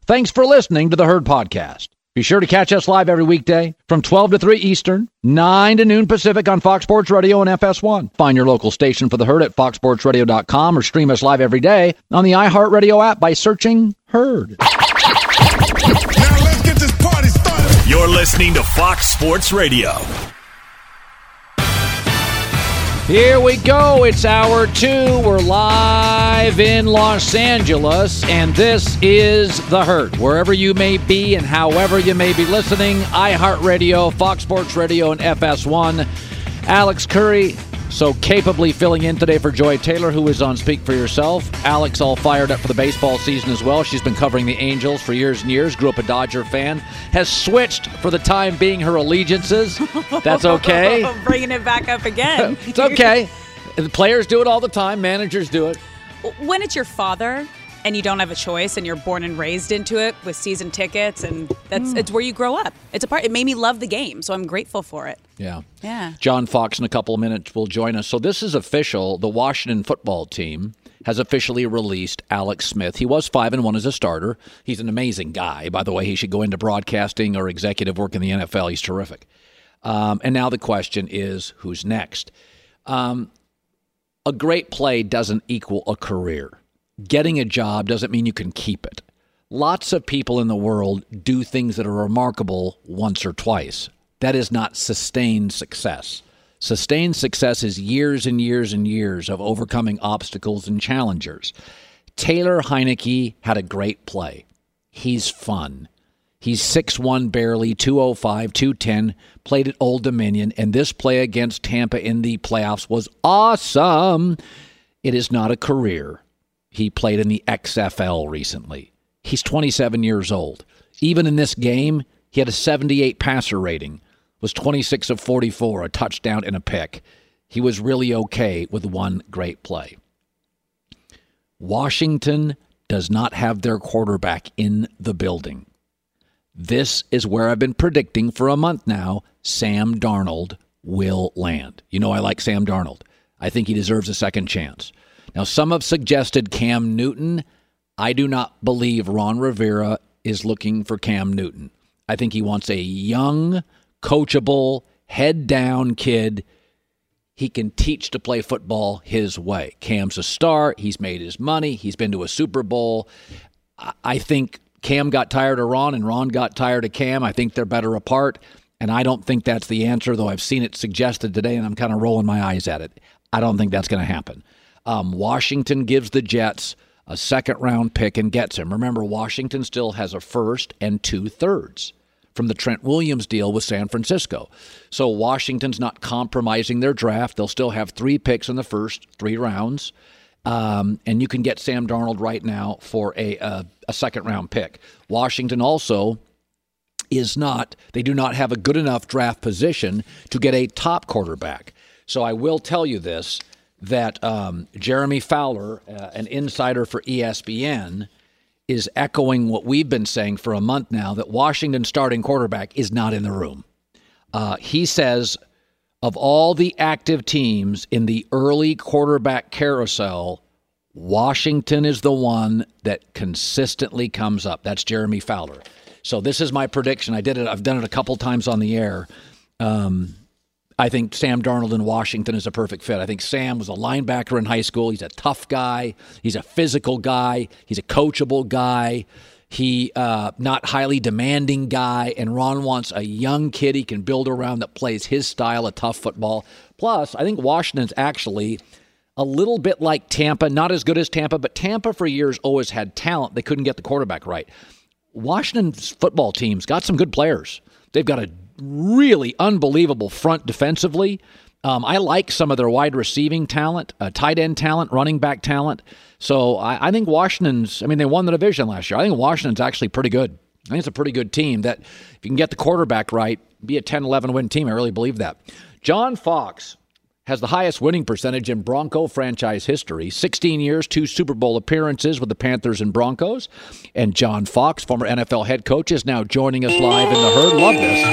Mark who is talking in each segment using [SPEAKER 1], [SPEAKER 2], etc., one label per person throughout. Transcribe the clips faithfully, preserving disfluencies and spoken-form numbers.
[SPEAKER 1] Thanks for listening to the Herd Podcast. Be sure to catch us live every weekday from twelve to three Eastern, nine to noon Pacific on Fox Sports Radio and F S one. Find your local station for the Herd at fox sports radio dot com or stream us live every day on the iHeartRadio app by searching Herd.
[SPEAKER 2] Now let's get this party started.
[SPEAKER 3] You're listening to Fox Sports Radio.
[SPEAKER 1] Here we go. It's hour two. We're live in Los Angeles, and this is The Herd. Wherever you may be and however you may be listening, iHeartRadio, Fox Sports Radio, and F S one. Alex Curry, so capably filling in today for Joy Taylor, who is on Speak for Yourself. Alex all fired up for the baseball season as well. She's been covering the Angels for years and years, grew up a Dodger fan, has switched for the time being her allegiances. That's okay.
[SPEAKER 4] Bringing it back up again.
[SPEAKER 1] It's okay. The players do it all the time. Managers do it.
[SPEAKER 4] When it's your father and you don't have a choice and you're born and raised into it with season tickets, and that's mm. it's where you grow up. It's a part. It made me love the game, so I'm grateful for it.
[SPEAKER 1] Yeah.
[SPEAKER 4] Yeah.
[SPEAKER 1] John Fox in a couple of minutes will join us. So this is official. The Washington football team has officially released Alex Smith. He was five and one as a starter. He's an amazing guy. By the way, he should go into broadcasting or executive work in the N F L. He's terrific. Um, and now the question is, who's next? Um, a great play doesn't equal a career. Getting a job doesn't mean you can keep it. Lots of people in the world do things that are remarkable once or twice. That is not sustained success. Sustained success is years and years and years of overcoming obstacles and challengers. Taylor Heinicke had a great play. He's fun. He's six one barely, two oh five, two ten, played at Old Dominion, and this play against Tampa in the playoffs was awesome. It is not a career. He played in the X F L recently. He's twenty-seven years old. Even in this game, he had a seventy-eight passer rating, was twenty-six of forty-four, a touchdown and a pick. He was really okay with one great play. Washington does not have their quarterback in the building. This is where I've been predicting for a month now Sam Darnold will land. You know I like Sam Darnold. I think he deserves a second chance. Now, some have suggested Cam Newton. I do not believe Ron Rivera is looking for Cam Newton. I think he wants a young, coachable, head-down kid he can teach to play football his way. Cam's a star. He's made his money. He's been to a Super Bowl. I think Cam got tired of Ron, and Ron got tired of Cam. I think they're better apart, and I don't think that's the answer, though I've seen it suggested today, and I'm kind of rolling my eyes at it. I don't think that's going to happen. Um, Washington gives the Jets a second-round pick and gets him. Remember, Washington still has a first and two-thirds from the Trent Williams deal with San Francisco. So Washington's not compromising their draft. They'll still have three picks in the first three rounds. Um, and you can get Sam Darnold right now for a, a, a second-round pick. Washington also is not, they do not have a good enough draft position to get a top quarterback. So I will tell you this, that um, Jeremy Fowler, uh, an insider for E S P N, is echoing what we've been saying for a month now, that Washington's starting quarterback is not in the room. Uh, he says of all the active teams in the early quarterback carousel, Washington is the one that consistently comes up. That's Jeremy Fowler. So this is my prediction. I did it. I've done it a couple times on the air. Um, I think Sam Darnold in Washington is a perfect fit. I think Sam was a linebacker in high school. He's a tough guy. He's a physical guy. He's a coachable guy. He uh, not highly demanding guy. And Ron wants a young kid he can build around that plays his style of tough football. Plus, I think Washington's actually a little bit like Tampa. Not as good as Tampa, but Tampa for years always had talent. They couldn't get the quarterback right. Washington's football team's got some good players. They've got a really unbelievable front defensively. Um, I like some of their wide receiving talent, uh, tight end talent, running back talent. So I, I think Washington's, I mean, they won the division last year. I think Washington's actually pretty good. I think it's a pretty good team that if you can get the quarterback right, be a ten eleven win team. I really believe that. John Fox has the highest winning percentage in Bronco franchise history. sixteen years, two Super Bowl appearances with the Panthers and Broncos. And John Fox, former N F L head coach, is now joining us live in the Herd. Love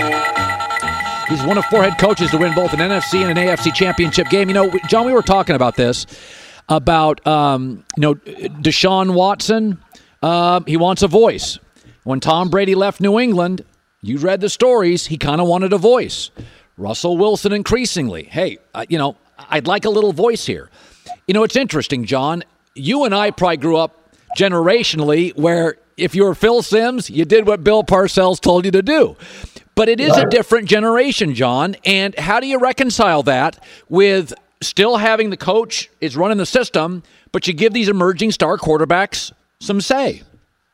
[SPEAKER 1] this. He's one of four head coaches to win both an N F C and an A F C championship game. You know, John, we were talking about this, about, um, you know, Deshaun Watson. Uh, he wants a voice. When Tom Brady left New England, you read the stories, he kind of wanted a voice. Russell Wilson increasingly, hey, uh, you know, I'd like a little voice here. You know, it's interesting, John. You and I probably grew up generationally where if you were Phil Simms, you did what Bill Parcells told you to do. But it is right. a different generation, John. And how do you reconcile that with still having the coach is running the system, but you give these emerging star quarterbacks some say?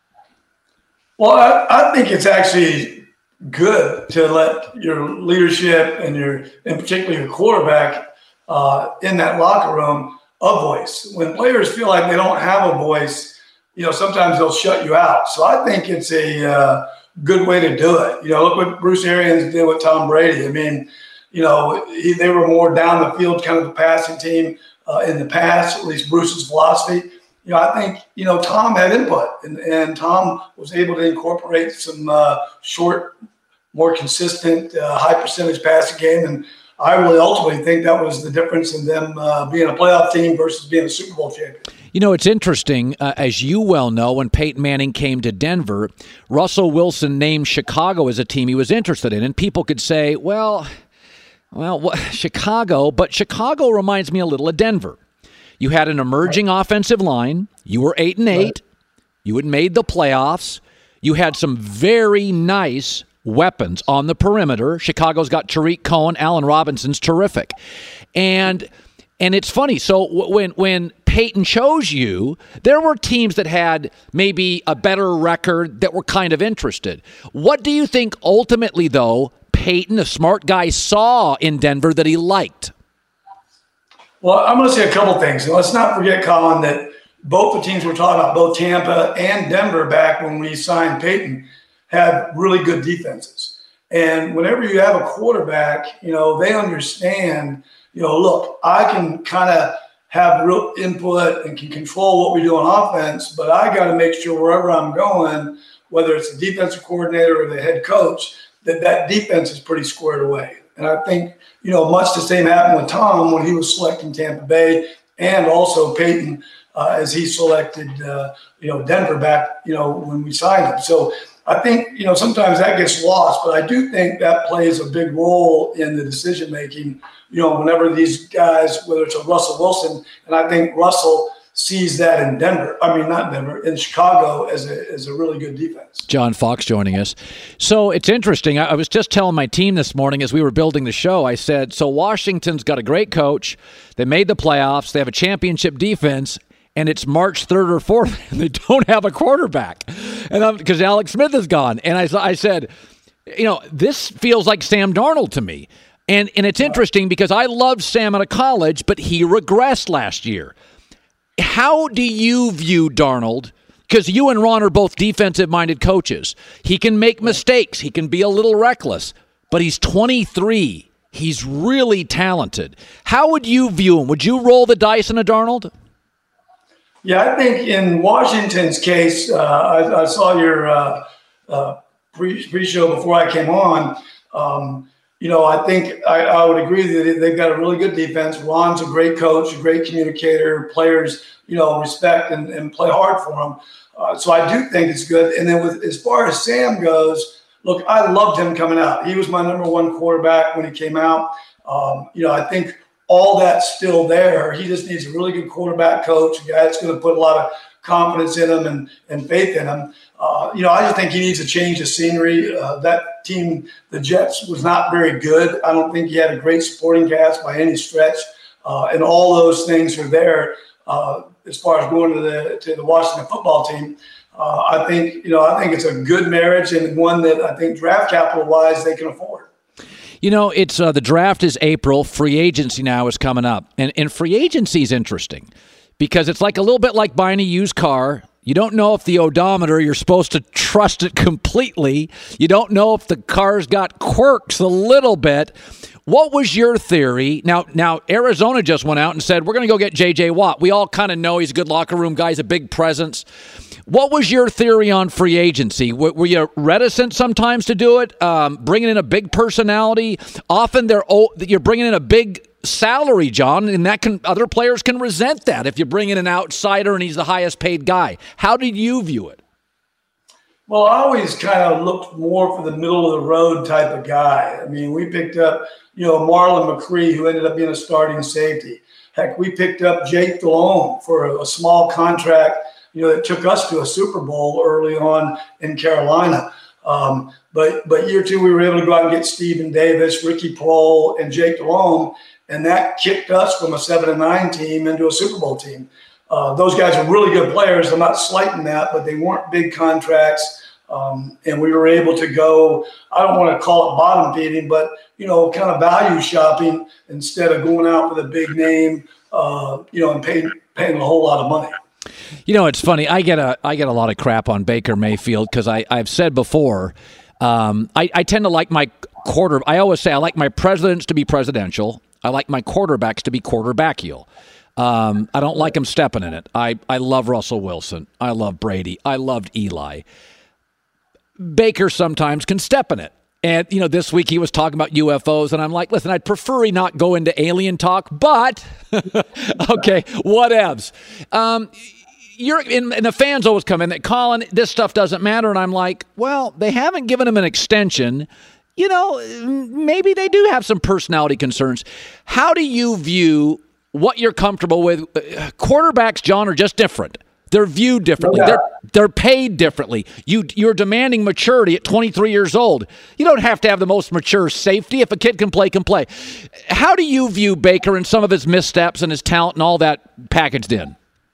[SPEAKER 5] Well, I, I think it's actually good to let your leadership and your, and particularly your quarterback uh, in that locker room a voice. When players feel like they don't have a voice, you know, sometimes they'll shut you out. So I think it's a uh, good way to do it. You know, look what Bruce Arians did with Tom Brady. I mean, you know, he, they were more down the field kind of the passing team uh, in the past, at least Bruce's philosophy. You know, I think, you know, Tom had input, and, and Tom was able to incorporate some uh, short, more consistent, uh, high percentage passing game. And I really ultimately think that was the difference in them uh, being a playoff team versus being a Super Bowl champion.
[SPEAKER 1] You know, it's interesting, uh, as you well know, when Peyton Manning came to Denver, Russell Wilson named Chicago as a team he was interested in. And people could say, well, well, what, Chicago, but Chicago reminds me a little of Denver. You had an emerging right. offensive line. You were eight and eight. Right. You had made the playoffs. You had some very nice weapons on the perimeter. Chicago's got Tariq Cohen. Allen Robinson's terrific. And and it's funny. So when when Peyton chose you, there were teams that had maybe a better record that were kind of interested. What do you think ultimately, though, Peyton, a smart guy, saw in Denver that he liked?
[SPEAKER 5] Well, I'm going to say a couple things. And let's not forget, Colin, that both the teams we're talking about, both Tampa and Denver back when we signed Peyton, had really good defenses. And whenever you have a quarterback, you know, they understand, you know, look, I can kind of have real input and can control what we do on offense, but I got to make sure wherever I'm going, whether it's the defensive coordinator or the head coach, that that defense is pretty squared away. And I think, you know, much the same happened with Tom when he was selecting Tampa Bay, and also Peyton uh, as he selected, uh, you know, Denver back, you know, when we signed him. So I think, you know, sometimes that gets lost, but I do think that plays a big role in the decision-making, you know, whenever these guys, whether it's a Russell Wilson, and I think Russell sees that in Denver, I mean, not Denver, in Chicago as a, as a really good defense.
[SPEAKER 1] John Fox joining us. So it's interesting. I, I was just telling my team this morning as we were building the show, I said, so Washington's got a great coach. They made the playoffs. They have a championship defense. And it's March third or fourth, and they don't have a quarterback, and because Alex Smith is gone. And I, I said, you know, this feels like Sam Darnold to me. And and it's interesting because I loved Sam out of college, but he regressed last year. How do you view Darnold? Because you and Ron are both defensive-minded coaches. He can make mistakes. He can be a little reckless, but he's twenty-three. He's really talented. How would you view him? Would you roll the dice on a Darnold?
[SPEAKER 5] Yeah, I think in Washington's case, uh, I, I saw your uh, uh, pre, pre-show before I came on. Um, you know, I think I, I would agree that they've got a really good defense. Ron's a great coach, a great communicator. Players, you know, respect and, and play hard for him. Uh, so I do think it's good. And then with as far as Sam goes, look, I loved him coming out. He was my number one quarterback when he came out. Um, you know, I think all that's still there. He just needs a really good quarterback coach, a guy that's going to put a lot of confidence in him and, and faith in him. Uh, you know, I just think he needs to change the scenery. Uh, that team, the Jets, was not very good. I don't think he had a great supporting cast by any stretch. Uh, and all those things are there uh, as far as going to the to the Washington football team. Uh, I think, you know, I think it's a good marriage and one that I think draft capital-wise they can afford.
[SPEAKER 1] You know, it's uh, the draft is April. Free agency now is coming up. And, and free agency is interesting because it's like a little bit like buying a used car. You don't know if the odometer, you're supposed to trust it completely. You don't know if the car's got quirks a little bit. What was your theory? Now, now Arizona just went out and said, we're going to go get J J Watt. We all kind of know he's a good locker room guy. He's a big presence. What was your theory on free agency? W- were you reticent sometimes to do it? Um, bringing in a big personality? Often they're oh, you're bringing in a big salary, John, and that can other players can resent that if you bring in an outsider and he's the highest paid guy. How did you view it?
[SPEAKER 5] Well, I always kind of looked more for the middle of the road type of guy. I mean, we picked up, you know, Marlon McCree, who ended up being a starting safety. Heck, we picked up Jake Delhomme for a, a small contract, you know, that took us to a Super Bowl early on in Carolina. Um, but but year two, we were able to go out and get Stephen Davis, Ricky Prohl, and Jake Delhomme, and that kicked us from a seven and nine team into a Super Bowl team. Uh, those guys are really good players. I'm not slighting that, but they weren't big contracts. Um, and we were able to go, I don't want to call it bottom feeding, but, you know, kind of value shopping instead of going out with a big name, uh, you know, and paying, paying a whole lot of money.
[SPEAKER 1] You know, it's funny. I get a I get a lot of crap on Baker Mayfield because I I've said before, um, I, I tend to like my quarter. I always say I like my presidents to be presidential. I like my quarterbacks to be quarterbackial. Um, I don't like them stepping in it. I, I love Russell Wilson. I love Brady. I loved Eli. Baker sometimes can step in it. And, you know, this week he was talking about U F Os, and I'm like, listen, I'd prefer he not go into alien talk, but, okay, whatevs. Um, you're, and, and the fans always come in that, Colin, this stuff doesn't matter, and I'm like, well, they haven't given him an extension. You know, maybe they do have some personality concerns. How do you view what you're comfortable with? Quarterbacks, John, are just different. They're viewed differently. They're they're paid differently. You you're demanding maturity at twenty-three years old. You don't have to have the most mature safety. If a kid can play, can play. How do you view Baker and some of his missteps and his talent and all that packaged in?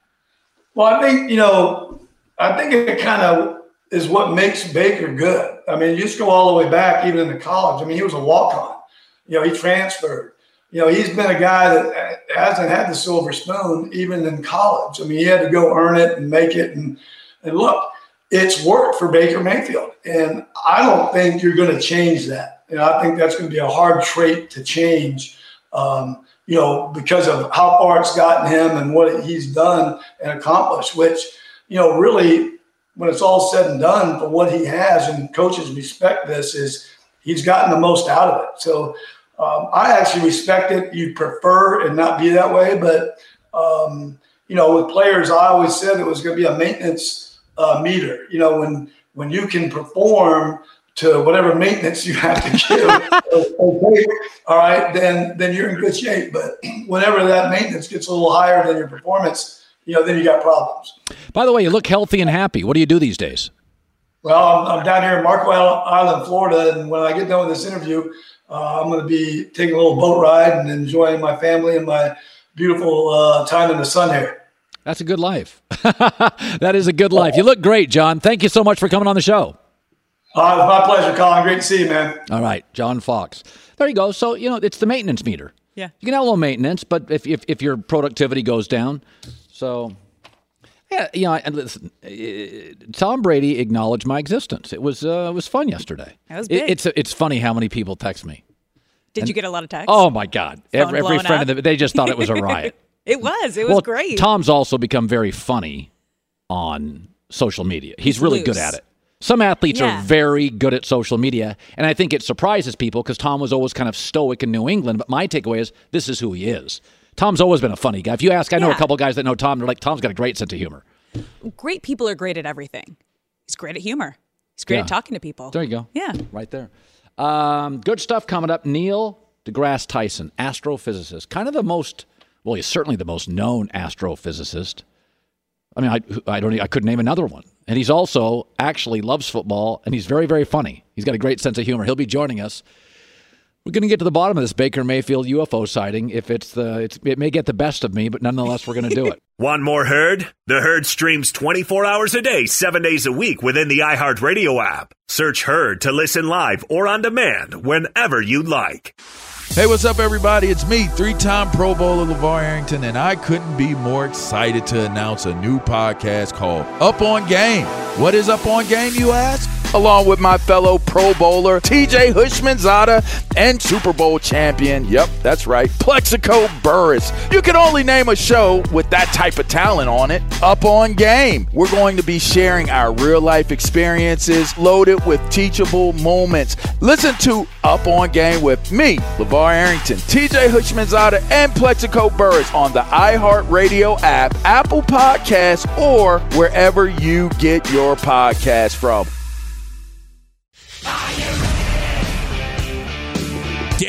[SPEAKER 5] Well, I think, you know, I think it kind of is what makes Baker good. I mean, you just go all the way back, even in the college. I mean, he was a walk-on. You know, he transferred. You know, he's been a guy that hasn't had the silver spoon even in college. I mean, he had to go earn it and make it. And, and look, it's worked for Baker Mayfield. And I don't think you're going to change that. You know, I think that's going to be a hard trait to change, um, you know, because of how far it's gotten him and what he's done and accomplished, which, you know, really, when it's all said and done, for what he has, and coaches respect this, is he's gotten the most out of it. So, Um, I actually respect it. You prefer and not be that way. But, um, you know, with players, I always said it was going to be a maintenance uh, meter. You know, when when you can perform to whatever maintenance you have to give, okay, all right, then then you're in good shape. But whenever that maintenance gets a little higher than your performance, you know, then you got problems. By
[SPEAKER 1] the way, you look healthy and happy. What do you do these days?
[SPEAKER 5] Well, I'm, I'm down here in Marco Island, Florida, and when I get done with this interview, Uh, I'm going to be taking a little boat ride and enjoying my family and my beautiful uh, time in the sun here.
[SPEAKER 1] That's a good life. That is a good life. You look great, John. Thank you so much for coming on the show.
[SPEAKER 5] Uh, it's my pleasure, Colin. Great to see you, man.
[SPEAKER 1] All right, John Fox. There you go. So, you know, it's the maintenance meter.
[SPEAKER 4] Yeah.
[SPEAKER 1] You can have a little maintenance, but if if, if your productivity goes down. So, yeah, you know, and listen, Tom Brady acknowledged my existence. It was uh, it was fun yesterday.
[SPEAKER 4] That was big.
[SPEAKER 1] It, it's it's funny how many people text me.
[SPEAKER 4] Did
[SPEAKER 1] and,
[SPEAKER 4] you get a lot of texts?
[SPEAKER 1] Oh my God!
[SPEAKER 4] Phone
[SPEAKER 1] every every friend of the, they just thought it was a riot.
[SPEAKER 4] It was. It was
[SPEAKER 1] well,
[SPEAKER 4] great.
[SPEAKER 1] Tom's also become very funny on social media. He's, He's really loose. good at it. Some athletes yeah. are very good at social media, and I think it surprises people because Tom was always kind of stoic in New England. But my takeaway is this is who he is. Tom's always been a funny guy. If you ask, I know yeah. a couple guys that know Tom. They're like, Tom's got a great sense of humor.
[SPEAKER 4] Great people are great at everything. He's great at humor. He's great yeah. at talking to people.
[SPEAKER 1] There you go.
[SPEAKER 4] Yeah.
[SPEAKER 1] Right there. Um, good stuff coming up. Neil deGrasse Tyson, astrophysicist. Kind of the most, well, he's certainly the most known astrophysicist. I mean, I, I don't, I couldn't name another one. And he's also actually loves football, and he's very, very funny. He's got a great sense of humor. He'll be joining us. We're going to get to the bottom of this Baker Mayfield U F O sighting. If it's the, it's, it may get the best of me, but nonetheless, we're going to do it.
[SPEAKER 3] Want more Herd? The Herd streams twenty-four hours a day, seven days a week within the iHeartRadio app. Search Herd to listen live or on demand whenever you like.
[SPEAKER 6] Hey, what's up, everybody? It's me, three-time Pro Bowler LeVar Arrington, and I couldn't be more excited to announce a new podcast called Up On Game. What is Up On Game, you ask? Along with my fellow Pro Bowler, T J Houshmandzadeh, and Super Bowl champion, yep, that's right, Plexico Burress. You can only name a show with that type of talent on it. Up On Game. We're going to be sharing our real-life experiences loaded with teachable moments. Listen to Up On Game with me, LeVar Arrington, T J Houshmandzadeh, and Plexico Burress on the iHeartRadio app, Apple Podcasts, or wherever you get your podcasts from.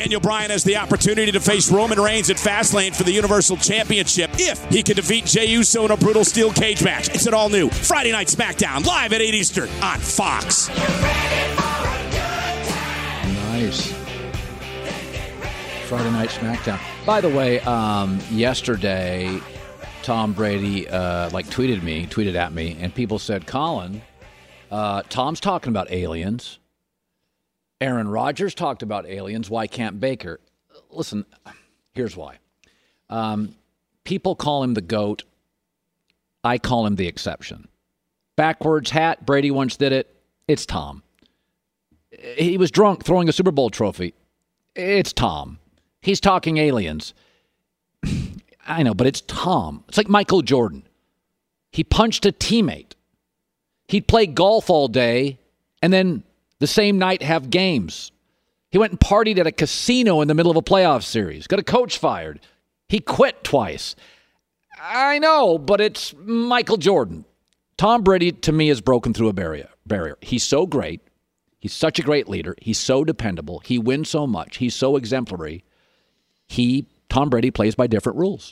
[SPEAKER 7] Daniel Bryan has the opportunity to face Roman Reigns at Fastlane for the Universal Championship if he can defeat Jey Uso in a brutal steel cage match. It's an all-new Friday Night SmackDown, live at eight Eastern on Fox.
[SPEAKER 1] Nice. Friday Night SmackDown. By the way, um, yesterday, Tom Brady uh, like tweeted me, tweeted at me, and people said, Colin, uh, Tom's talking about aliens. Aaron Rodgers talked about aliens. Why can't Baker? Listen, here's why. Um, people call him the GOAT. I call him the exception. Backwards hat, Brady once did it. It's Tom. He was drunk throwing a Super Bowl trophy. It's Tom. He's talking aliens. I know, but it's Tom. It's like Michael Jordan. He punched a teammate. He'd play golf all day and then the same night have games. He went and partied at a casino in the middle of a playoff series. Got a coach fired. He quit twice. I know, but it's Michael Jordan. Tom Brady, to me, has broken through a barrier. barrier. He's so great. He's such a great leader. He's so dependable. He wins so much. He's so exemplary. He, Tom Brady, plays by different rules.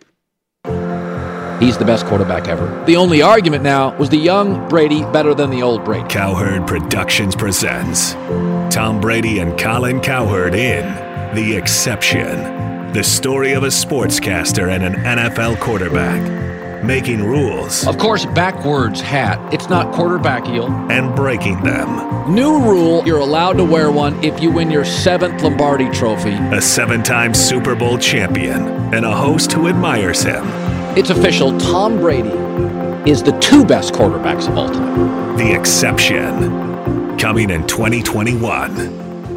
[SPEAKER 1] He's the best quarterback ever. The only argument now was the young Brady better than the old Brady.
[SPEAKER 3] Cowherd Productions presents Tom Brady and Colin Cowherd in The Exception. The story of a sportscaster and an N F L quarterback making rules.
[SPEAKER 1] Of course, backwards hat. It's not quarterback heel.
[SPEAKER 3] And breaking them.
[SPEAKER 1] New rule, you're allowed to wear one if you win your seventh Lombardi trophy.
[SPEAKER 3] A seven-time Super Bowl champion and a host who admires him.
[SPEAKER 1] It's official. Tom Brady is the two best quarterbacks of all time.
[SPEAKER 3] The Exception. Coming in twenty twenty-one.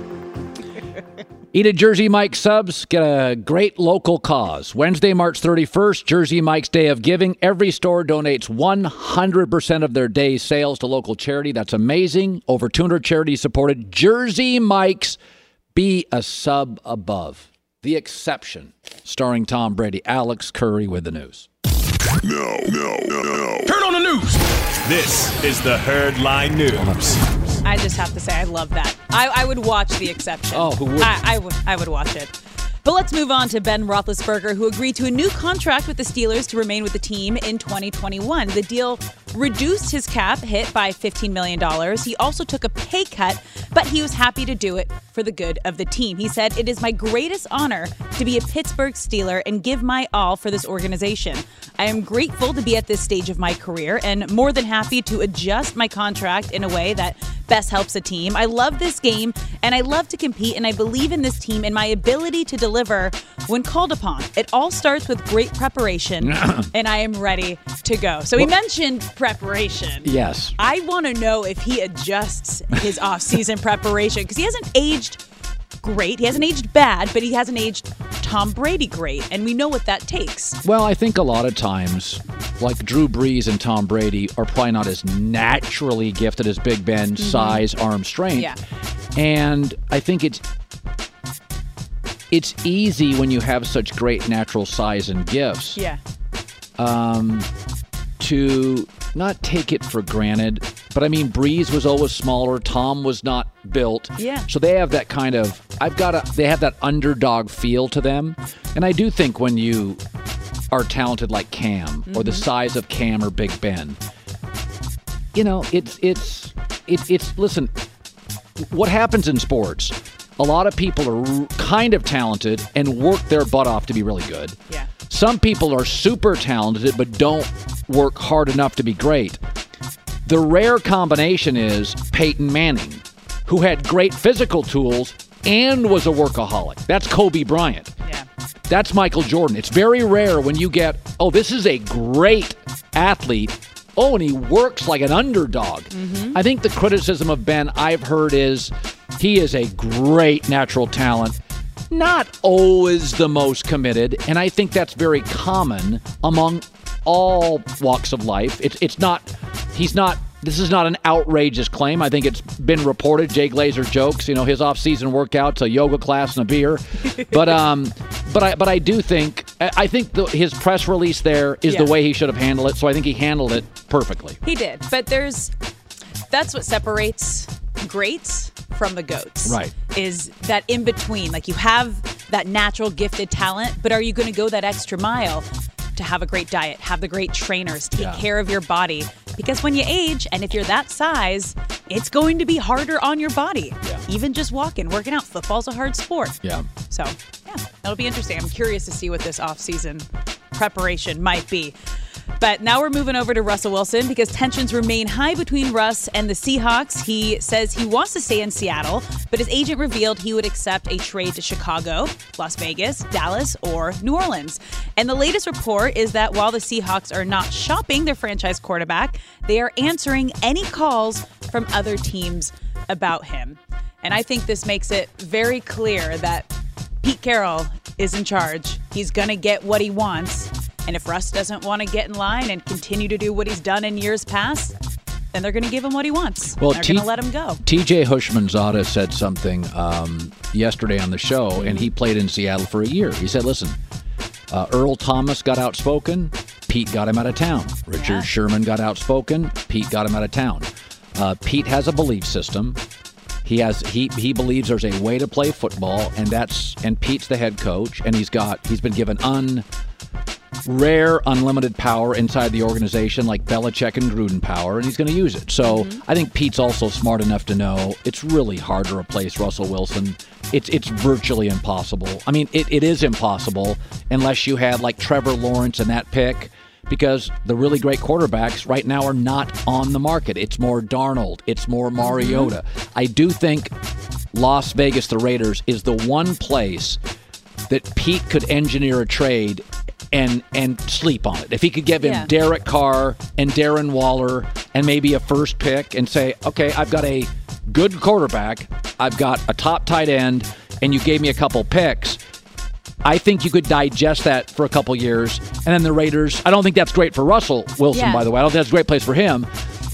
[SPEAKER 1] Eat at Jersey Mike's Subs. Get a great local cause. Wednesday, March thirty-first, Jersey Mike's Day of Giving. Every store donates one hundred percent of their day's sales to local charity. That's amazing. Over two hundred charities supported. Jersey Mike's. Be a sub above. The Exception, starring Tom Brady. Alex Curry with the news.
[SPEAKER 2] No, no, no, no.
[SPEAKER 7] Turn on the news.
[SPEAKER 3] This is the Herd Line News.
[SPEAKER 4] I just have to say, I love that. I, I would watch The Exception.
[SPEAKER 1] Oh, who would?
[SPEAKER 4] I, I would. I would watch it. But let's move on to Ben Roethlisberger, who agreed to a new contract with the Steelers to remain with the team in twenty twenty-one. The deal reduced his cap hit by fifteen million dollars. He also took a pay cut, but he was happy to do it for the good of the team. He said, "It is my greatest honor to be a Pittsburgh Steeler and give my all for this organization. I am grateful to be at this stage of my career and more than happy to adjust my contract in a way that best helps the team. I love this game and I love to compete, and I believe in this team and my ability to deliver when called upon. It all starts with great preparation and I am ready to go." So he mentioned preparation.
[SPEAKER 1] Yes.
[SPEAKER 4] I want to know if he adjusts his off-season preparation, because he hasn't aged great. He hasn't aged bad, but he hasn't aged Tom Brady great, and we know what that takes.
[SPEAKER 1] Well, I think a lot of times, like Drew Brees and Tom Brady are probably not as naturally gifted as Big Ben, mm-hmm. size, arm strength.
[SPEAKER 4] Yeah.
[SPEAKER 1] And I think it's it's easy when you have such great natural size and gifts.
[SPEAKER 4] Yeah.
[SPEAKER 1] Um, to not take it for granted. But I mean, Breeze was always smaller. Tom was not built.
[SPEAKER 4] Yeah.
[SPEAKER 1] So they have that kind of, I've got a, they have that underdog feel to them. And I do think when you are talented like Cam, mm-hmm. or the size of Cam or Big Ben, you know, it's, it's, it's, it's, listen, what happens in sports, a lot of people are kind of talented and work their butt off to be really good.
[SPEAKER 4] Yeah.
[SPEAKER 1] Some people are super talented but don't work hard enough to be great. The rare combination is Peyton Manning, who had great physical tools and was a workaholic. That's Kobe Bryant.
[SPEAKER 4] Yeah.
[SPEAKER 1] That's Michael Jordan. It's very rare when you get, oh, this is a great athlete. Oh, and he works like an underdog. Mm-hmm. I think the criticism of Ben I've heard is he is a great natural talent, not always the most committed, and I think that's very common among all walks of life. It's it's not, he's not, this is not an outrageous claim. I think it's been reported. Jay Glazer jokes, you know, his off-season workouts, a yoga class and a beer. But um, but I but I do think, I think the, his press release there is yeah. the way he should have handled it, so I think he handled it perfectly.
[SPEAKER 4] He did, but there's, that's what separates greats from the GOATs.
[SPEAKER 1] Right.
[SPEAKER 4] Is that in between. Like, you have that natural gifted talent, but are you going to go that extra mile to have a great diet, have the great trainers, take
[SPEAKER 1] Yeah.
[SPEAKER 4] care of your body? Because when you age, and if you're that size, it's going to be harder on your body.
[SPEAKER 1] Yeah.
[SPEAKER 4] Even just walking, working out. Football's a hard sport.
[SPEAKER 1] Yeah.
[SPEAKER 4] So, yeah, that'll be interesting. I'm curious to see what this offseason preparation might be. But now we're moving over to Russell Wilson because tensions remain high between Russ and the Seahawks. He says he wants to stay in Seattle, but his agent revealed he would accept a trade to Chicago, Las Vegas, Dallas, or New Orleans. And the latest report is that while the Seahawks are not shopping their franchise quarterback, they are answering any calls from other teams about him. And I think this makes it very clear that Pete Carroll is in charge. He's going to get what he wants. And if Russ doesn't want to get in line and continue to do what he's done in years past, then they're going to give him what he wants.
[SPEAKER 1] Well,
[SPEAKER 4] they're
[SPEAKER 1] T-
[SPEAKER 4] going to let him go.
[SPEAKER 1] T J Hushmanzada said something um, yesterday on the show, and he played in Seattle for a year. He said, listen, uh, Earl Thomas got outspoken. Pete got him out of town. Richard
[SPEAKER 4] Yeah.
[SPEAKER 1] Sherman got outspoken. Pete got him out of town. Uh, Pete has a belief system. He has he he believes there's a way to play football, and that's and Pete's the head coach, and he's got he's been given un rare unlimited power inside the organization, like Belichick and Gruden power, and he's going to use it. So
[SPEAKER 4] Mm-hmm.
[SPEAKER 1] I think Pete's also smart enough to know it's really hard to replace Russell Wilson. It's it's virtually impossible. I mean, it, it is impossible unless you had like Trevor Lawrence in that pick, because the really great quarterbacks right now are not on the market. It's more Darnold. It's more Mariota.
[SPEAKER 4] Mm-hmm.
[SPEAKER 1] I do think Las Vegas, the Raiders, is the one place that Pete could engineer a trade and and sleep on it. If he could give him
[SPEAKER 4] Yeah.
[SPEAKER 1] Derek Carr and Darren Waller and maybe a first pick and say, okay, I've got a good quarterback, I've got a top tight end, and you gave me a couple picks, I think you could digest that for a couple years. And then the Raiders, I don't think that's great for Russell Wilson,
[SPEAKER 4] Yeah.
[SPEAKER 1] by the way. I don't think that's a great place for him.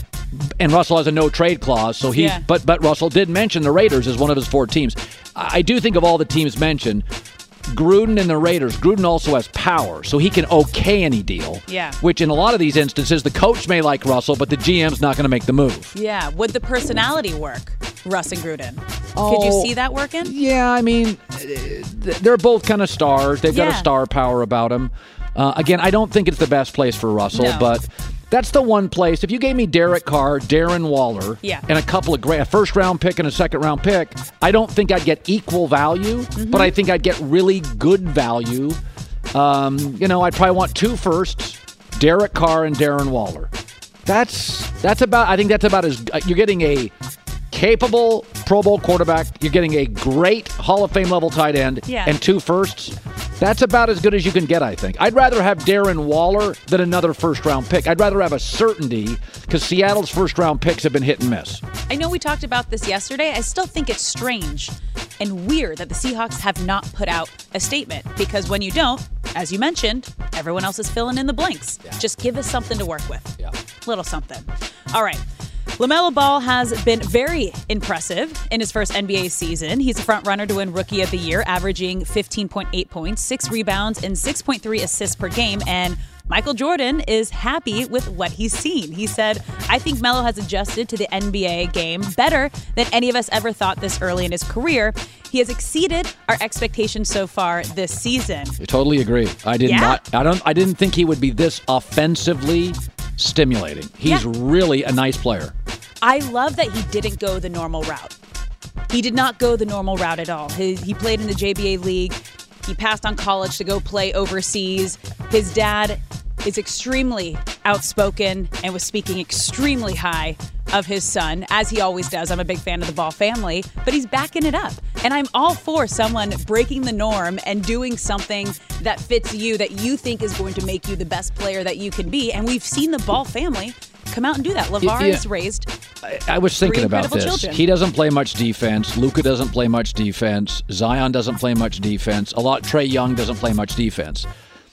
[SPEAKER 1] And Russell has a no-trade clause, so he.
[SPEAKER 4] Yeah.
[SPEAKER 1] But but Russell did mention the Raiders as one of his four teams. I do think of all the teams mentioned, Gruden and the Raiders, Gruden also has power, so he can okay any deal.
[SPEAKER 4] Yeah.
[SPEAKER 1] Which in a lot of these instances, the coach may like Russell, but the G M's not going to make the move.
[SPEAKER 4] Yeah. Would the personality work, Russ and Gruden? Could
[SPEAKER 1] Oh.
[SPEAKER 4] you see that working?
[SPEAKER 1] Yeah, I mean, th- they're both kind of stars. They've got a
[SPEAKER 4] Yeah.
[SPEAKER 1] star power about them. Uh, again, I don't think it's the best place for Russell,
[SPEAKER 4] No.
[SPEAKER 1] but that's the one place. If you gave me Derek Carr, Darren Waller,
[SPEAKER 4] Yeah.
[SPEAKER 1] and a couple of great, a first round pick and a second round pick, I don't think I'd get equal value,
[SPEAKER 4] Mm-hmm.
[SPEAKER 1] but I think I'd get really good value. Um, you know, I'd probably want two firsts, Derek Carr and Darren Waller. That's that's about. I think that's about as you're getting a capable Pro Bowl quarterback. You're getting a great Hall of Fame level tight end
[SPEAKER 4] Yeah.
[SPEAKER 1] and two firsts. That's about as good as you can get, I think. I'd rather have Darren Waller than another first round pick. I'd rather have a certainty because Seattle's first round picks have been hit and miss.
[SPEAKER 4] I know we talked about this yesterday. I still think it's strange and weird that the Seahawks have not put out a statement, because when you don't, as you mentioned, everyone else is filling in the blanks. Just give us something to work with.
[SPEAKER 1] Yeah.
[SPEAKER 4] Little something. All right. LaMelo Ball has been very impressive in his first N B A season. He's a front runner to win Rookie of the Year, averaging fifteen point eight points, six rebounds, and six point three assists per game. And Michael Jordan is happy with what he's seen. He said, I think Melo has adjusted to the N B A game better than any of us ever thought this early in his career. He has exceeded our expectations so far this season.
[SPEAKER 1] I totally agree. I did
[SPEAKER 4] Yeah?
[SPEAKER 1] not. I don't. I didn't think he would be this offensively stimulating. He's
[SPEAKER 4] Yeah.
[SPEAKER 1] really a nice player.
[SPEAKER 4] I love that he didn't go the normal route. He did not go the normal route at all. He, he played in the J B A League. He passed on college to go play overseas. His dad is extremely outspoken and was speaking extremely high of his son, as he always does. I'm a big fan of the Ball family, but he's backing it up. And I'm all for someone breaking the norm and doing something that fits you, that you think is going to make you the best player that you can be. And we've seen the Ball family come out and do that. LeVar
[SPEAKER 1] Yeah.
[SPEAKER 4] is raised.
[SPEAKER 1] I, I was thinking
[SPEAKER 4] Three
[SPEAKER 1] about
[SPEAKER 4] incredible
[SPEAKER 1] this.
[SPEAKER 4] children.
[SPEAKER 1] He doesn't play much defense. Luka doesn't play much defense. Zion doesn't play much defense. A lot. Trae Young doesn't play much defense.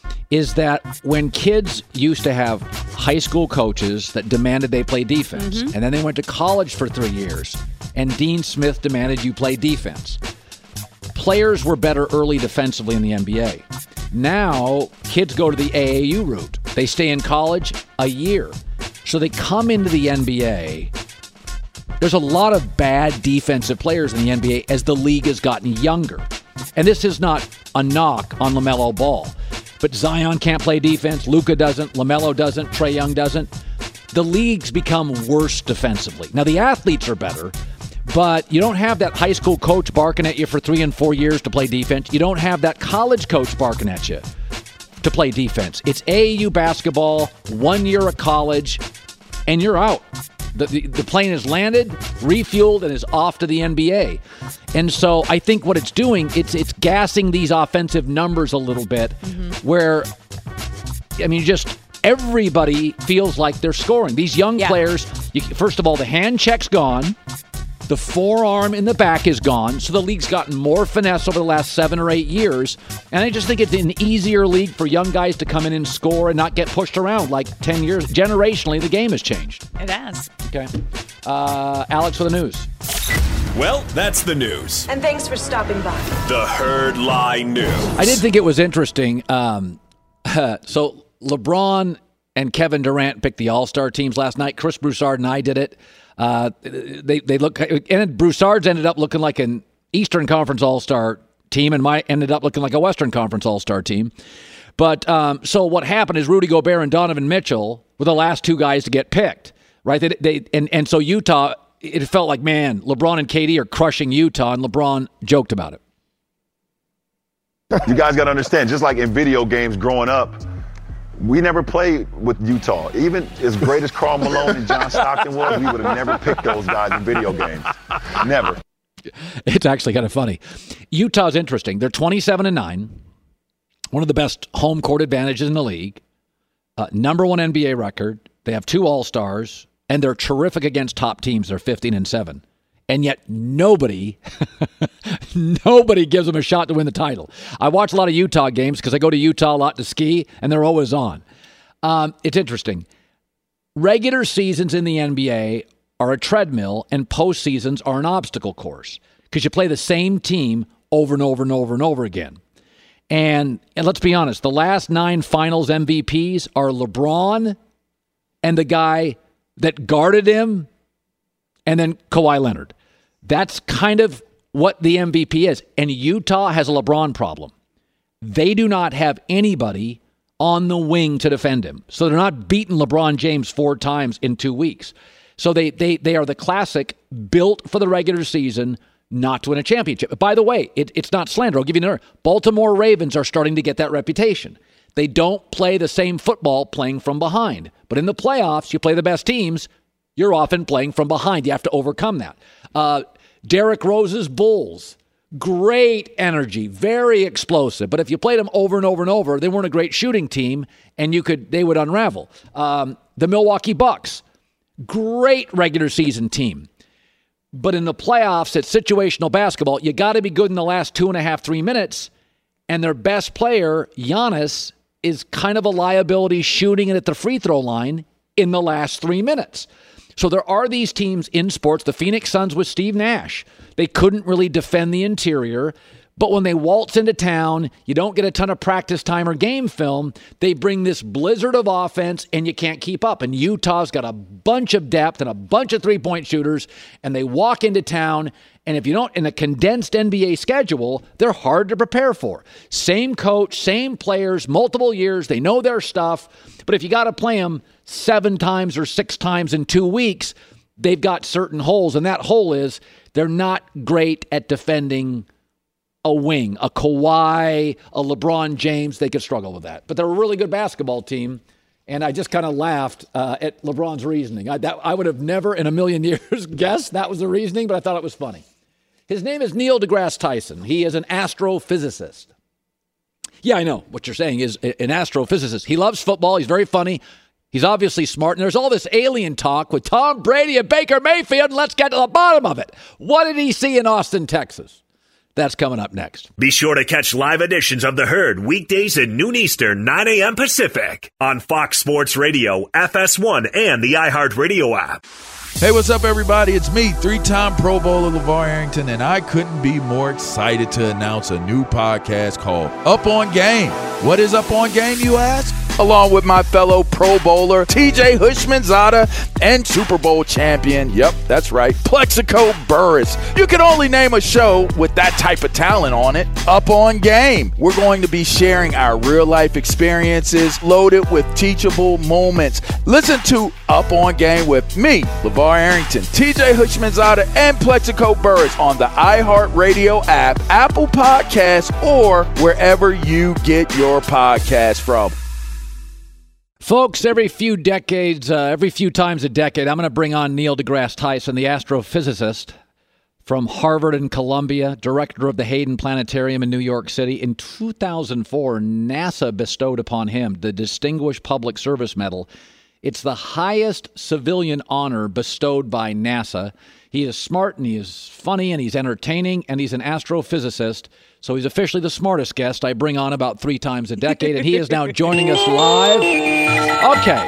[SPEAKER 1] Is that when kids used to have high school coaches that demanded they play defense,
[SPEAKER 4] Mm-hmm.
[SPEAKER 1] and then they went to college for three years, and Dean Smith demanded you play defense. Players were better early defensively in the N B A. Now, kids go to the A A U route. They stay in college a year. So they come into the N B A there's a lot of bad defensive players in the N B A as the league has gotten younger. And this is not a knock on LaMelo Ball. But Zion can't play defense. Luka doesn't. LaMelo doesn't. Trae Young doesn't. The league's become worse defensively. Now, the athletes are better, but you don't have that high school coach barking at you for three and four years to play defense. You don't have that college coach barking at you to play defense. It's A A U basketball, one year of college, and you're out. The, the, the plane has landed, refueled, and is off to the N B A. And so I think what it's doing, it's it's gassing these offensive numbers a little bit, mm-hmm. where, I mean, just everybody feels like they're scoring. These young yeah. players, you, first of all, the hand check's gone. The forearm in the back is gone, so the league's gotten more finesse over the last seven or eight years. And I just think it's an easier league for young guys to come in and score and not get pushed around like ten years. Generationally, the game has changed.
[SPEAKER 4] It has.
[SPEAKER 1] Okay. Uh, Alex for the news.
[SPEAKER 3] Well, that's the news.
[SPEAKER 8] And thanks for stopping by.
[SPEAKER 3] The Herd Lie News.
[SPEAKER 1] I did think it was interesting. Um, so LeBron and Kevin Durant picked the All-Star teams last night. Chris Broussard and I did it. Uh, they they look, and Broussard's ended up looking like an Eastern Conference All-Star team, and my ended up looking like a Western Conference All-Star team. But um, so what happened is Rudy Gobert and Donovan Mitchell were the last two guys to get picked, right? They, they and and so Utah, it felt like, man, LeBron and K D are crushing Utah, and LeBron joked about it.
[SPEAKER 9] You guys got to understand, just like in video games growing up, we never played with Utah. Even as great as Karl Malone and John Stockton was, we would have never picked those guys in video games. Never.
[SPEAKER 1] It's actually kind of funny. Utah's interesting. They're twenty-seven and nine, one of the best home court advantages in the league, uh, number one N B A record. They have two All-Stars, and they're terrific against top teams. They're fifteen and seven. And yet nobody, nobody gives them a shot to win the title. I watch a lot of Utah games because I go to Utah a lot to ski, and they're always on. Um, it's interesting. Regular seasons in the N B A are a treadmill, and postseasons are an obstacle course because you play the same team over and over and over and over again. And, and let's be honest, the last nine finals M V Ps are LeBron and the guy that guarded him, and then Kawhi Leonard. That's kind of what the M V P is. And Utah has a LeBron problem. They do not have anybody on the wing to defend him. So they're not beating LeBron James four times in two weeks. So they they they are the classic built for the regular season, not to win a championship. By the way, it, it's not slander. I'll give you another. Baltimore Ravens are starting to get that reputation. They don't play the same football playing from behind. But in the playoffs, you play the best teams, you're often playing from behind. You have to overcome that. Uh, Derrick Rose's Bulls, great energy, very explosive. But if you played them over and over and over, they weren't a great shooting team, and you could they would unravel. Um, the Milwaukee Bucks, great regular season team. But in the playoffs, it's situational basketball. You got to be good in the last two and a half, three minutes. And their best player, Giannis, is kind of a liability shooting it at the free throw line in the last three minutes. So there are these teams in sports. The Phoenix Suns with Steve Nash, they couldn't really defend the interior. But when they waltz into town, you don't get a ton of practice time or game film. They bring this blizzard of offense, and you can't keep up. And Utah's got a bunch of depth and a bunch of three-point shooters, and they walk into town. And if you don't, in a condensed N B A schedule, they're hard to prepare for. Same coach, same players, multiple years. They know their stuff. But if you got to play them seven times or six times in two weeks, they've got certain holes. And that hole is they're not great at defending a wing, a Kawhi, a LeBron James. They could struggle with that. But they're a really good basketball team. And I just kind of laughed uh, at LeBron's reasoning. I, that, I would have never in a million years guessed that was the reasoning, but I thought it was funny. His name is Neil deGrasse Tyson. He is an astrophysicist. Yeah, I know. What you're saying is an astrophysicist. He loves football. He's very funny. He's obviously smart. And there's all this alien talk with Tom Brady and Baker Mayfield. Let's get to the bottom of it. What did he see in Austin, Texas? That's coming up next.
[SPEAKER 3] Be sure to catch live editions of The Herd weekdays at noon Eastern, nine a.m. Pacific on Fox Sports Radio, F S one, and the iHeartRadio app.
[SPEAKER 6] Hey, what's up, everybody? It's me, three-time Pro Bowler LeVar Arrington, and I couldn't be more excited to announce a new podcast called Up On Game. What is Up On Game, you ask? along with my fellow Pro Bowler T J Houshmandzadeh and Super Bowl champion, yep, that's right, Plexico Burress. You can only name a show with that type of talent on it. Up on Game. We're going to be sharing our real-life experiences loaded with teachable moments. Listen to Up on Game with me, LeVar Arrington, T J Houshmandzadeh, and Plexico Burress on the iHeartRadio app, Apple Podcasts, or wherever you get your podcasts from.
[SPEAKER 1] Folks, every few decades, uh, every few times a decade, I'm going to bring on Neil deGrasse Tyson, the astrophysicist from Harvard and Columbia, director of the Hayden Planetarium in New York City. In two thousand four, NASA bestowed upon him the Distinguished Public Service Medal. It's the highest civilian honor bestowed by NASA. He is smart and he is funny and he's entertaining and he's an astrophysicist. So he's officially the smartest guest I bring on about three times a decade, and he is now joining us live. Okay.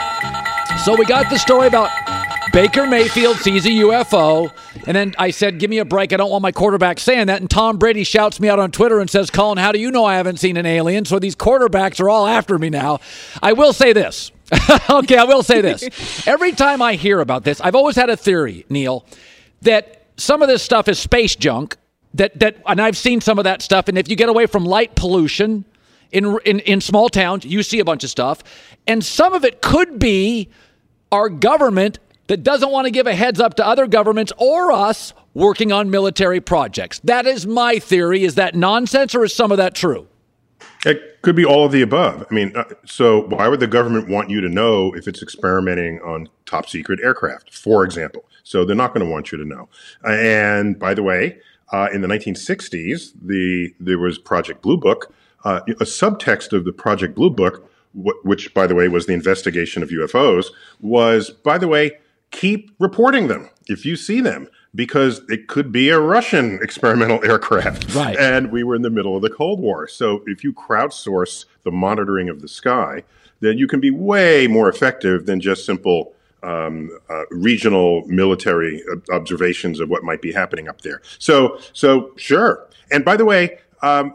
[SPEAKER 1] So we got the story about Baker Mayfield sees a U F O, and then I said, give me a break. I don't want my quarterback saying that. And Tom Brady shouts me out on Twitter and says, Colin, how do you know I haven't seen an alien? So these quarterbacks are all after me now. I will say this. Okay, I will say this. Every time I hear about this, I've always had a theory, Neil, that some of this stuff is space junk. That that and I've seen some of that stuff. And if you get away from light pollution in, in in small towns, you see a bunch of stuff. And some of it could be our government that doesn't want to give a heads up to other governments or us working on military projects. That is my theory. Is that nonsense, or is some of that true?
[SPEAKER 8] It could be all of the above. I mean, uh, so why would the government want you to know if it's experimenting on top secret aircraft, for example? So they're not going to want you to know. Uh, and by the way, Uh, in the nineteen sixties, the there was Project Blue Book. Uh, a subtext of the Project Blue Book, w- which, by the way, was the investigation of U F Os, was, by the way, keep reporting them if you see them, because it could be a Russian experimental aircraft.
[SPEAKER 1] Right.
[SPEAKER 8] And we were in the middle of the Cold War. So if you crowdsource the monitoring of the sky, then you can be way more effective than just simple Um, uh, regional military observations of what might be happening up there. So, so sure. And by the way, um,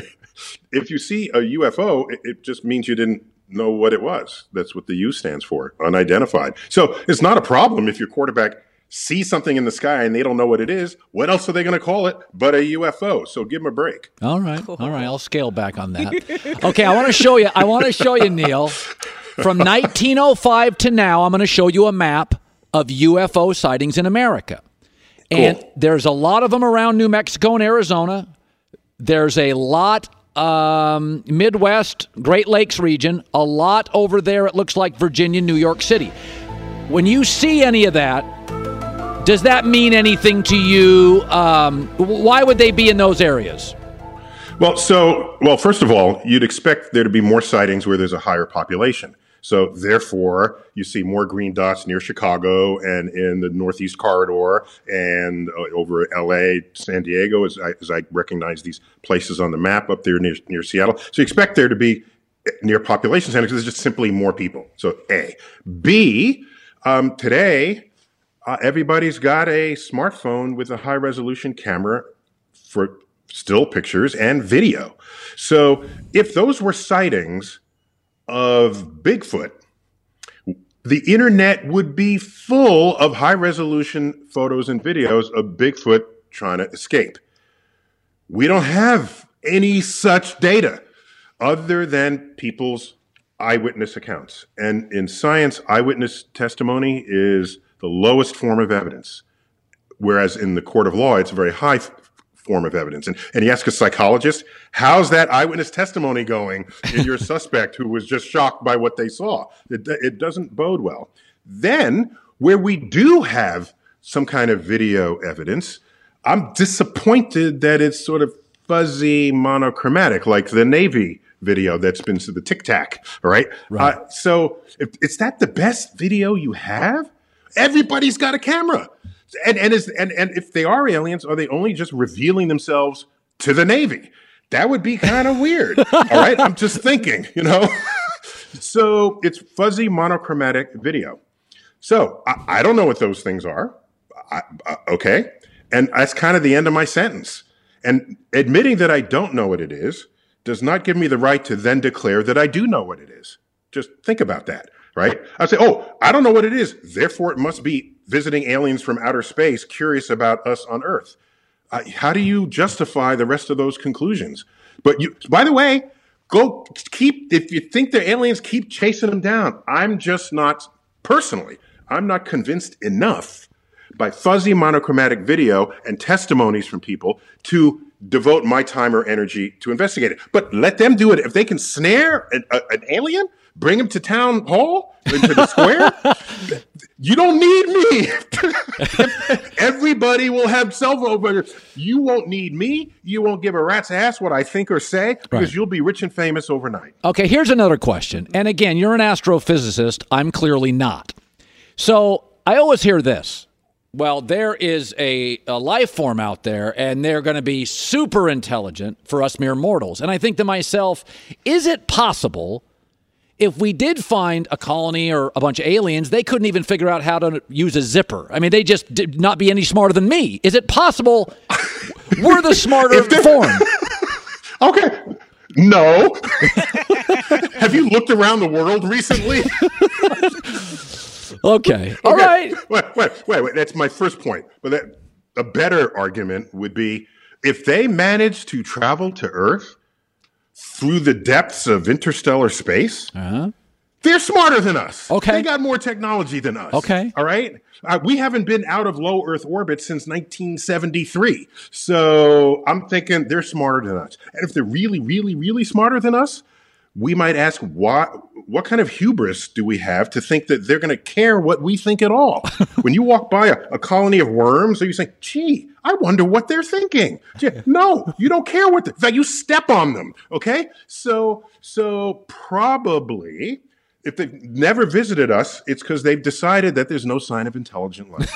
[SPEAKER 8] if you see a U F O, it, it just means you didn't know what it was. That's what the U stands for, unidentified. So it's not a problem if your quarterback sees something in the sky and they don't know what it is. What else are they going to call it but a U F O? So give them a break.
[SPEAKER 1] All right. All right. I'll scale back on that. Okay. I want to show you. I want to show you, Neil. From nineteen oh five to now, I'm going to show you a map of U F O sightings in America. And cool. There's a lot of them around New Mexico and Arizona. There's a lot um, Midwest, Great Lakes region, a lot over there. It looks like Virginia, New York City. When you see any of that, does that mean anything to you? Um, why would they be in those areas?
[SPEAKER 8] Well, so, well, first of all, you'd expect there to be more sightings where there's a higher population. So therefore, you see more green dots near Chicago and in the Northeast Corridor and uh, over L A, San Diego, as I, as I recognize these places on the map up there near, near Seattle. So you expect there to be near population centers because there's just simply more people. So A. B, um, today, uh, everybody's got a smartphone with a high-resolution camera for still pictures and video. So if those were sightings of Bigfoot, the internet would be full of high-resolution photos and videos of Bigfoot trying to escape. We don't have any such data other than people's eyewitness accounts. And in science, eyewitness testimony is the lowest form of evidence, whereas in the court of law, it's a very high f- form of evidence. And, and you ask a psychologist, how's that eyewitness testimony going in your suspect who was just shocked by what they saw? It, it doesn't bode well. Then, where we do have some kind of video evidence, I'm disappointed that it's sort of fuzzy, monochromatic, like the Navy video that's been to the Tic Tac, all right? right. Uh, so if, is that the best video you have? Everybody's got a camera. And and, is, and and if they are aliens, are they only just revealing themselves to the Navy? That would be kind of weird, all right? I'm just thinking, you know? So it's fuzzy, monochromatic video. So I, I don't know what those things are, I, uh, okay? And that's kind of the end of my sentence. And admitting that I don't know what it is does not give me the right to then declare that I do know what it is. Just think about that, right? I say, oh, I don't know what it is. Therefore, it must be visiting aliens from outer space curious about us on Earth. Uh, how do you justify the rest of those conclusions? But you, by the way, go keep, if you think they're aliens, keep chasing them down. I'm just not, personally, I'm not convinced enough by fuzzy monochromatic video and testimonies from people to devote my time or energy to investigate it. But let them do it. If they can snare an, a, an alien, bring him to town hall, into the square, you don't need me. Everybody will have cell phones. You won't need me. You won't give a rat's ass what I think or say because right. you'll be rich and famous overnight.
[SPEAKER 1] Okay, here's another question. And again, you're an astrophysicist. I'm clearly not. So I always hear this. Well, there is a, a life form out there, and they're going to be super intelligent for us mere mortals. And I think to myself, is it possible if we did find a colony or a bunch of aliens, they couldn't even figure out how to use a zipper? I mean, they just did not be any smarter than me. Is it possible we're the smarter form?
[SPEAKER 8] Okay. No. Have you looked around the world recently?
[SPEAKER 1] Okay. All okay. right.
[SPEAKER 8] Wait, wait, wait, wait. That's my first point. But that, a better argument would be if they manage to travel to Earth through the depths of interstellar space,
[SPEAKER 1] uh-huh.
[SPEAKER 8] they're smarter than us.
[SPEAKER 1] Okay.
[SPEAKER 8] They got more technology than us.
[SPEAKER 1] Okay.
[SPEAKER 8] All right. Uh, we haven't been out of low Earth orbit since nineteen seventy-three. So I'm thinking they're smarter than us. And if they're really, really, really smarter than us, we might ask, why, what kind of hubris do we have to think that they're going to care what we think at all? When you walk by a, a colony of worms, are you saying, gee, I wonder what they're thinking? Gee, no, you don't care what, the, in fact, you step on them, okay? So, so probably, if they've never visited us, it's because they've decided that there's no sign of intelligent life.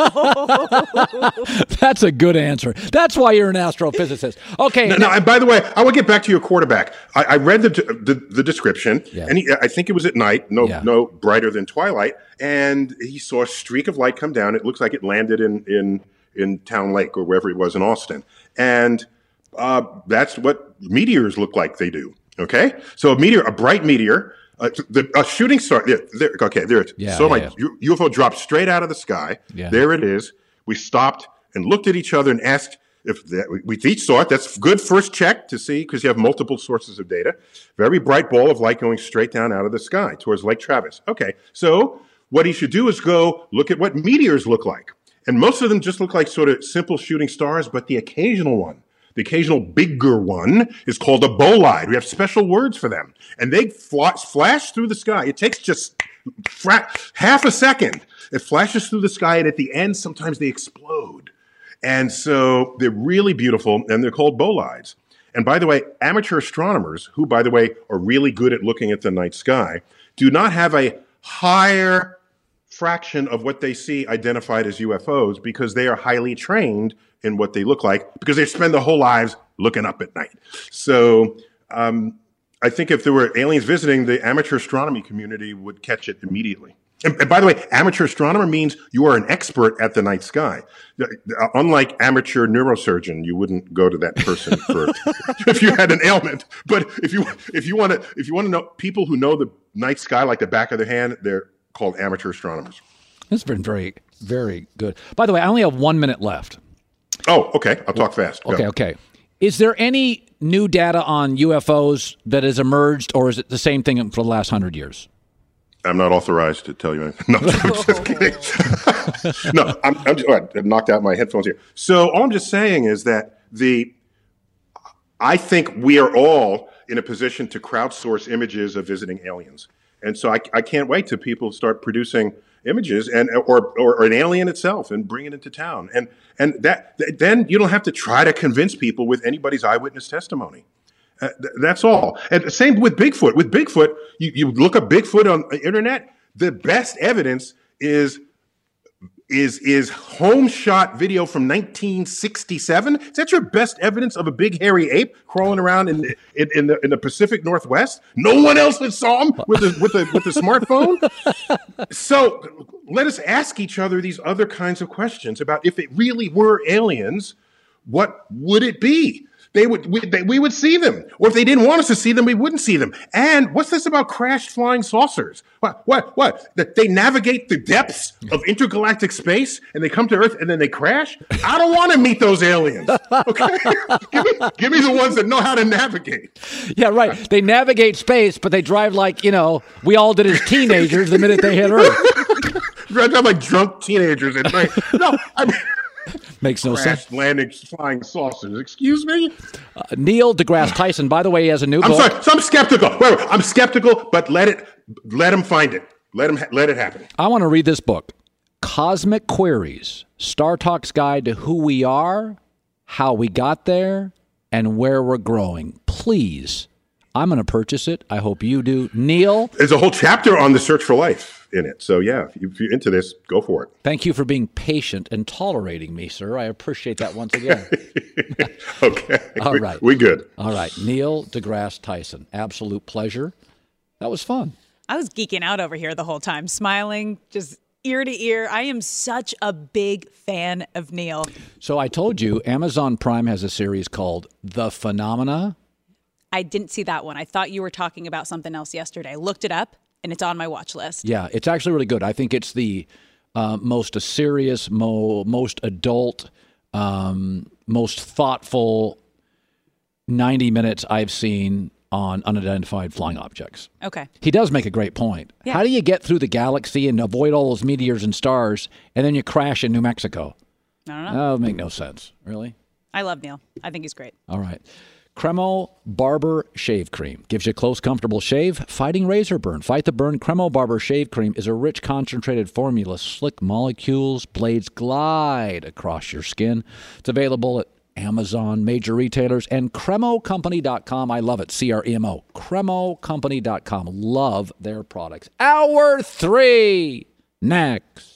[SPEAKER 1] That's a good answer. That's why you're an astrophysicist. Okay.
[SPEAKER 8] Now, now, and by the way, I will get back to your quarterback. I, I read the the, the description, yeah. and he, I think it was at night, no yeah. no brighter than twilight, and he saw a streak of light come down. It looks like it landed in in, in Town Lake or wherever it was in Austin. And uh, that's what meteors look like they do, okay? So a meteor, a bright meteor, Uh, the, a shooting star. There, there, okay, there it is.
[SPEAKER 1] Yeah,
[SPEAKER 8] so
[SPEAKER 1] yeah,
[SPEAKER 8] my
[SPEAKER 1] yeah.
[SPEAKER 8] U F O dropped straight out of the sky.
[SPEAKER 1] Yeah.
[SPEAKER 8] There it is. We stopped and looked at each other and asked if that, we, we each saw it. That's good first check to see because you have multiple sources of data. Very bright ball of light going straight down out of the sky towards Lake Travis. Okay, so what he should do is go look at what meteors look like. And most of them just look like sort of simple shooting stars, but the occasional one, the occasional bigger one is called a bolide. We have special words for them. And they fl- flash through the sky. It takes just fra- half a second. It flashes through the sky, and at the end, sometimes they explode. And so they're really beautiful, and they're called bolides. And by the way, amateur astronomers, who, by the way, are really good at looking at the night sky, do not have a higher fraction of what they see identified as U F Os because they are highly trained in what they look like because they spend their whole lives looking up at night. So um, I think if there were aliens visiting, the amateur astronomy community would catch it immediately. And, and by the way, amateur astronomer means you are an expert at the night sky. Uh, unlike amateur neurosurgeon, you wouldn't go to that person for if you had an ailment. But if you if you want to if you want to know people who know the night sky like the back of their hand, they're called amateur astronomers.
[SPEAKER 1] That's been very, very good. By the way, I only have one minute left.
[SPEAKER 8] Oh, okay. I'll talk fast.
[SPEAKER 1] Okay,
[SPEAKER 8] Go.
[SPEAKER 1] okay. Is there any new data on U F Os that has emerged, or is it the same thing for the last hundred years?
[SPEAKER 8] I'm not authorized to tell you anything. No, I'm just kidding. no, I'm, I'm just, oh, I knocked out my headphones here. So all I'm just saying is that the, I think we are all in a position to crowdsource images of visiting aliens. And so I, I can't wait till people start producing images and or, or or an alien itself and bring it into town. And and that then you don't have to try to convince people with anybody's eyewitness testimony. Uh, th- that's all. And the same with Bigfoot. With Bigfoot, you, you look up Bigfoot on the internet, the best evidence is is is home shot video from nineteen sixty-seven. Is that your best evidence of a big hairy ape crawling around in the, in, in the in the Pacific Northwest? No one else that saw him with a with a with a smartphone. So let us ask each other these other kinds of questions about if it really were aliens, what would it be? they would we, they, we would see them. Or if they didn't want us to see them, we wouldn't see them. And what's this about crashed flying saucers? What what what? That they navigate the depths of intergalactic space and they come to Earth and then they crash? I don't want to meet those aliens. Okay, give, me, give me the ones that know how to navigate.
[SPEAKER 1] Yeah, right. They navigate space, but they drive like you know we all did as teenagers the minute they hit Earth.
[SPEAKER 8] Drive like drunk teenagers at night. No, I mean.
[SPEAKER 1] Makes no
[SPEAKER 8] Crash
[SPEAKER 1] sense.
[SPEAKER 8] Landing flying saucers. Excuse me?
[SPEAKER 1] Uh, Neil deGrasse Tyson, by the way, he has a new
[SPEAKER 8] I'm
[SPEAKER 1] book.
[SPEAKER 8] sorry. So I'm skeptical. Wait, wait, I'm skeptical, but let it, let him find it. Let him, ha- let it happen.
[SPEAKER 1] I want to read this book, Cosmic Queries, Star Talk's Guide to Who We Are, How We Got There, and Where We're Growing. Please, I'm going to purchase it. I hope you do. Neil?
[SPEAKER 8] There's a whole chapter on the search for life in it. So yeah, if you're into this, go for it.
[SPEAKER 1] Thank you for being patient and tolerating me, sir. I appreciate that once again.
[SPEAKER 8] Okay.
[SPEAKER 1] All
[SPEAKER 8] we,
[SPEAKER 1] right.
[SPEAKER 8] We good.
[SPEAKER 1] All right. Neil deGrasse Tyson. Absolute pleasure. That was fun.
[SPEAKER 4] I was geeking out over here the whole time, smiling, just ear to ear. I am such a big fan of Neil.
[SPEAKER 1] So I told you, Amazon Prime has a series called The Phenomena.
[SPEAKER 4] I didn't see that one. I thought you were talking about something else yesterday. I looked it up, and it's on my watch list.
[SPEAKER 1] Yeah, it's actually really good. I think it's the uh, most serious, mo- most adult, um, most thoughtful ninety minutes I've seen on unidentified flying objects.
[SPEAKER 4] Okay.
[SPEAKER 1] He does make a great point.
[SPEAKER 4] Yeah.
[SPEAKER 1] How do you get through the galaxy and avoid all those meteors and stars, and then you crash in New Mexico?
[SPEAKER 4] I don't know.
[SPEAKER 1] That would make no sense, really.
[SPEAKER 4] I love Neil. I think he's great.
[SPEAKER 1] All right. Cremo Barber Shave Cream gives you a close, comfortable shave, fighting razor burn. Fight the burn. Cremo Barber Shave Cream is a rich, concentrated formula. Slick molecules, blades glide across your skin. It's available at Amazon, major retailers, and cremo company dot com. I love it. C R E M O. cremo company dot com. Love their products. Hour three. Next.